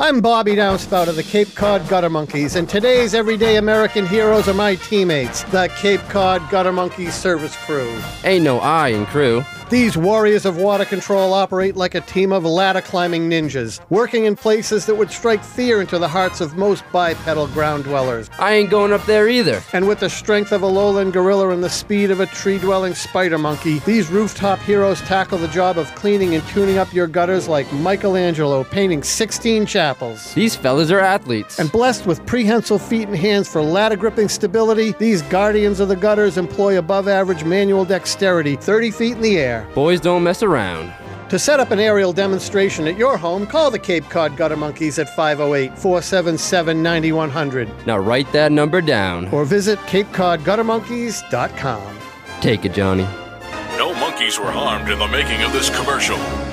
I'm Bobby Downspout of the Cape Cod Gutter Monkeys, and today's everyday American heroes are my teammates, the Cape Cod Gutter Monkeys service crew. Ain't no I in crew. These warriors of water control operate like a team of ladder-climbing ninjas, working in places that would strike fear into the hearts of most bipedal ground dwellers. I ain't going up there either. And with the strength of a lowland gorilla and the speed of a tree-dwelling spider monkey, these rooftop heroes tackle the job of cleaning and tuning up your gutters like Michelangelo painting 16 chapels. These fellas are athletes. And blessed with prehensile feet and hands for ladder-gripping stability, these guardians of the gutters employ above-average manual dexterity 30 feet in the air. Boys don't mess around. To set up an aerial demonstration at your home, call the Cape Cod Gutter Monkeys at 508-477-9100. Now write that number down. Or visit CapeCodGutterMonkeys.com. Take it, Johnny. No monkeys were harmed in the making of this commercial.